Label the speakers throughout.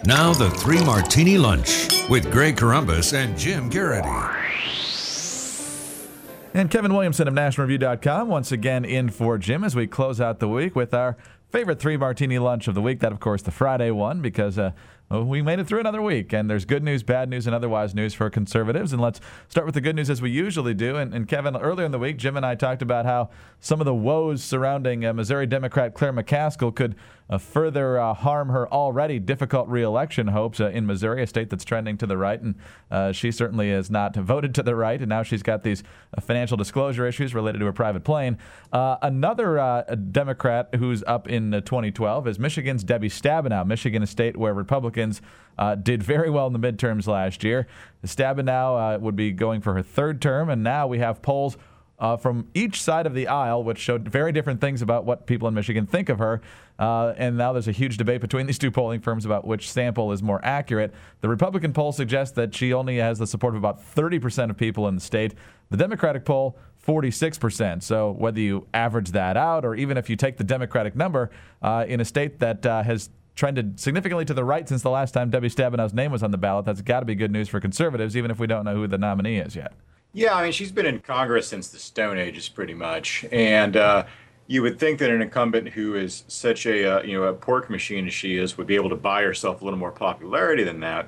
Speaker 1: Now the Three Martini Lunch with Greg Corombos and Jim Garrity.
Speaker 2: And Kevin Williamson of NationalReview.com once again in for Jim as we close out the week with our favorite Three Martini Lunch of the week. That, of course, the Friday one, because we made it through another week, and there's good news, bad news, and otherwise news for conservatives. And let's start with the good news as we usually do. And Kevin, earlier in the week, Jim and I talked about how some of the woes surrounding Missouri Democrat Claire McCaskill could further harm her already difficult re-election hopes in Missouri, a state that's trending to the right. And she certainly has not voted to the right, and now she's got these financial disclosure issues related to her private plane. Another Democrat who's up in 2012 is Michigan's Debbie Stabenow. Michigan, a state where Republicans did very well in the midterms last year. Stabenow would be going for her third term, and now we have polls from each side of the aisle, which showed very different things about what people in Michigan think of her. And now there's a huge debate between these two polling firms about which sample is more accurate. The Republican poll suggests that she only has the support of about 30% of people in the state. The Democratic poll, 46%. So whether you average that out, or even if you take the Democratic number in a state that has trended significantly to the right since the last time Debbie Stabenow's name was on the ballot, that's got to be good news for conservatives, even if we don't know who the nominee is yet.
Speaker 3: Yeah, I mean, she's been in Congress since the Stone Ages, pretty much, and you would think that an incumbent who is such a pork machine as she is would be able to buy herself a little more popularity than that.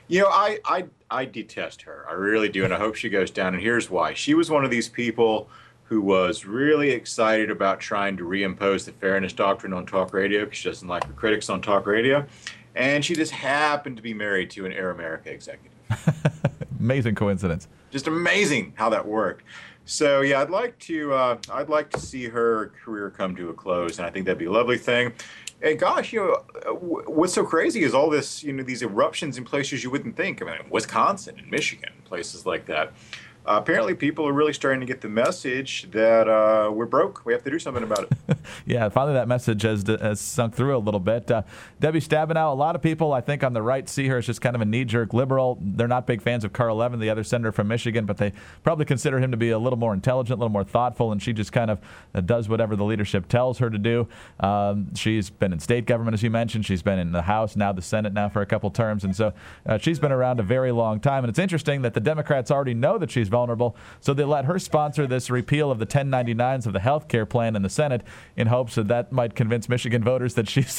Speaker 3: I detest her. I really do, and I hope she goes down. And here's why: she was one of these people who was really excited about trying to reimpose the fairness doctrine on talk radio because she doesn't like her critics on talk radio, and she just happened to be married to an Air America executive.
Speaker 2: Amazing coincidence.
Speaker 3: Just amazing how that worked. So yeah, I'd like to see her career come to a close, and I think that'd be a lovely thing. And gosh, what's so crazy is all this, these eruptions in places you wouldn't think. I mean, Wisconsin and Michigan, places like that. Apparently, people are really starting to get the message that we're broke. We have to do something about it.
Speaker 2: Yeah, finally that message has sunk through a little bit. Debbie Stabenow, a lot of people, I think, on the right see her as just kind of a knee-jerk liberal. They're not big fans of Carl Levin, the other senator from Michigan, but they probably consider him to be a little more intelligent, a little more thoughtful, and she just kind of does whatever the leadership tells her to do. She's been in state government, as you mentioned. She's been in the House, now the Senate, now for a couple terms, and so she's been around a very long time. And it's interesting that the Democrats already know that she's vulnerable, so they let her sponsor this repeal of the 1099s of the health care plan in the Senate in hopes that might convince Michigan voters that she's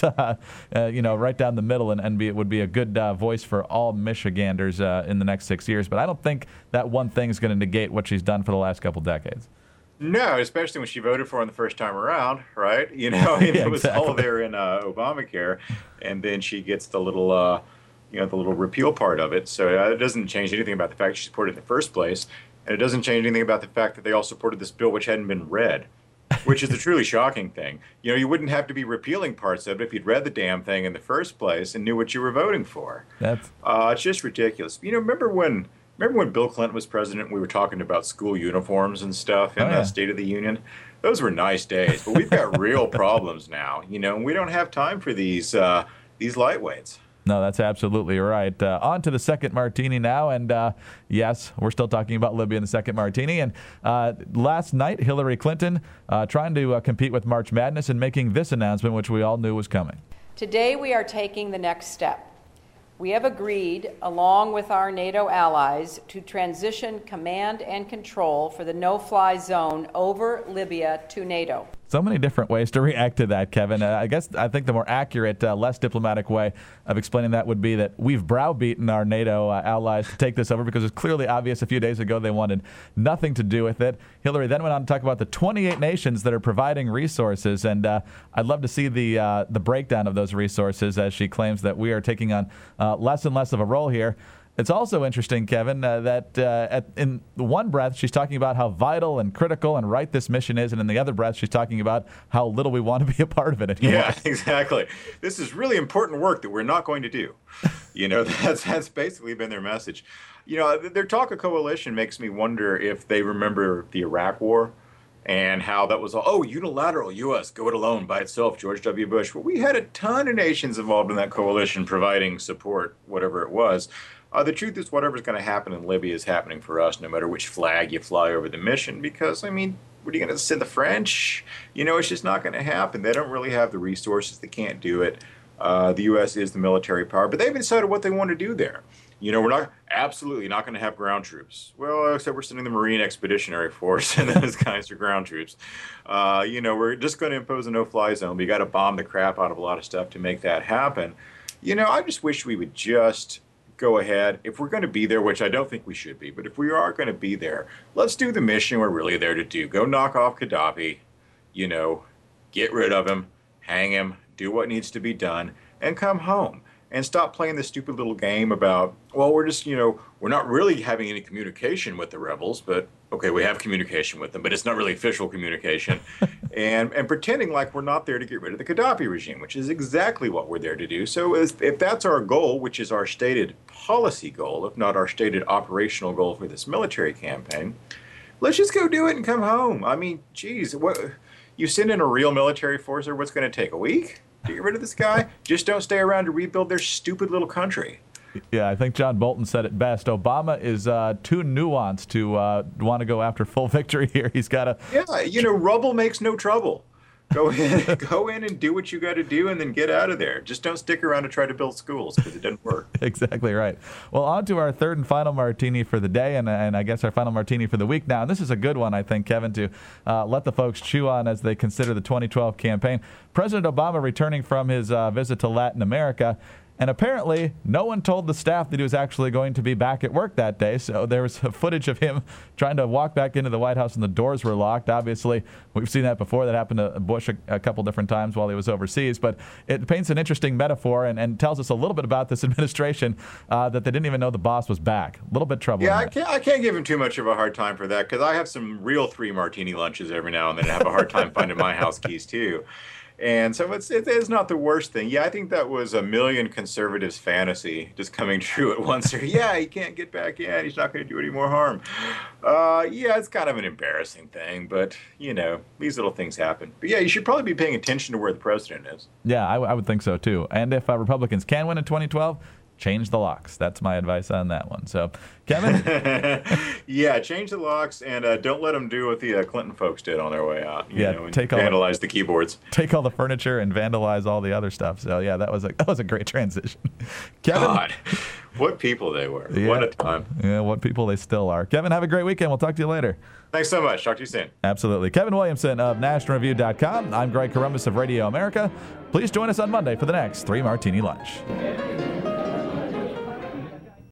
Speaker 2: right down the middle and would be a good voice for all Michiganders in the next 6 years. But I don't think that one thing is going to negate what she's done for the last couple decades.
Speaker 3: No, especially when she voted for him the first time around, right? It was all there in Obamacare, and then she gets the little the little repeal part of it. So it doesn't change anything about the fact she supported it in the first place. And it doesn't change anything about the fact that they all supported this bill which hadn't been read, which is the truly shocking thing. You wouldn't have to be repealing parts of it if you'd read the damn thing in the first place and knew what you were voting for. It's just ridiculous. Remember when Bill Clinton was president and we were talking about school uniforms and stuff in the State of the Union? Those were nice days, but we've got real problems now, and we don't have time for these lightweights.
Speaker 2: No, that's absolutely right. On to the second martini now, and yes, we're still talking about Libya in the second martini. And last night, Hillary Clinton trying to compete with March Madness and making this announcement, which we all knew was coming.
Speaker 4: Today, we are taking the next step. We have agreed, along with our NATO allies, to transition command and control for the no-fly zone over Libya to NATO.
Speaker 2: So many different ways to react to that, Kevin. I think the more accurate, less diplomatic way of explaining that would be that we've browbeaten our NATO allies to take this over because it's clearly obvious a few days ago they wanted nothing to do with it. Hillary then went on to talk about the 28 nations that are providing resources, and I'd love to see the breakdown of those resources as she claims that we are taking on less and less of a role here. It's also interesting, Kevin, that in one breath she's talking about how vital and critical and right this mission is, and in the other breath she's talking about how little we want to be a part of it anymore.
Speaker 3: Yeah, exactly. This is really important work that we're not going to do. That's basically been their message. Their talk of coalition makes me wonder if they remember the Iraq War and how that was all, unilateral U.S., go it alone by itself, George W. Bush. Well, we had a ton of nations involved in that coalition providing support, whatever it was. The truth is, whatever's going to happen in Libya is happening for us, no matter which flag you fly over the mission, because, what are you going to send the French? It's just not going to happen. They don't really have the resources. They can't do it. The U.S. is the military power, but they've decided what they want to do there. We're absolutely not going to have ground troops. Well, except we're sending the Marine Expeditionary Force, and those guys are ground troops. We're just going to impose a no-fly zone. We got to bomb the crap out of a lot of stuff to make that happen. I just wish we would just go ahead. If we're going to be there, which I don't think we should be, but if we are going to be there, let's do the mission we're really there to do. Go knock off Gaddafi, get rid of him, hang him, do what needs to be done, and come home. And stop playing this stupid little game about, well, we're just, we're not really having any communication with the rebels, but okay, we have communication with them, but it's not really official communication. and pretending like we're not there to get rid of the Gaddafi regime, which is exactly what we're there to do. So if that's our goal, which is our stated policy goal, if not our stated operational goal for this military campaign, let's just go do it and come home. I mean, geez, you send in a real military force there, what's going to take, a week? To get rid of this guy? Just don't stay around to rebuild their stupid little country.
Speaker 2: Yeah, I think John Bolton said it best. Obama is too nuanced to want to go after full victory here. He's got to...
Speaker 3: Yeah, rubble makes no trouble. Go in and do what you got to do and then get out of there. Just don't stick around to try to build schools because it doesn't work.
Speaker 2: Exactly right. Well, on to our third and final martini for the day, and I guess our final martini for the week now. And this is a good one, I think, Kevin, to let the folks chew on as they consider the 2012 campaign. President Obama returning from his visit to Latin America. And apparently, no one told the staff that he was actually going to be back at work that day. So there was footage of him trying to walk back into the White House and the doors were locked. Obviously, we've seen that before. That happened to Bush a couple different times while he was overseas. But it paints an interesting metaphor and tells us a little bit about this administration that they didn't even know the boss was back. A little bit trouble.
Speaker 3: Yeah, I can't give him too much of a hard time for that because I have some real 3 martini lunches every now and then and have a hard time finding my house keys, too. And so it's not the worst thing. Yeah, I think that was a million conservatives' fantasy just coming true at once. Yeah, he can't get back in. He's not going to do any more harm. Yeah, it's kind of an embarrassing thing, but, these little things happen. But, yeah, you should probably be paying attention to where the president is.
Speaker 2: Yeah, I would think so, too. And if Republicans can win in 2012, change the locks. That's my advice on that one. So, Kevin?
Speaker 3: Yeah, change the locks and don't let them do what the Clinton folks did on their way out. You know, and vandalize the keyboards.
Speaker 2: Take all the furniture and vandalize all the other stuff. So, yeah, that was a great transition. Kevin?
Speaker 3: God, what people they were. Yeah. What a time.
Speaker 2: Yeah, what people they still are. Kevin, have a great weekend. We'll talk to you later.
Speaker 3: Thanks so much. Talk to you soon.
Speaker 2: Absolutely. Kevin Williamson of NationalReview.com. I'm Greg Corombos of Radio America. Please join us on Monday for the next 3 Martini Lunch.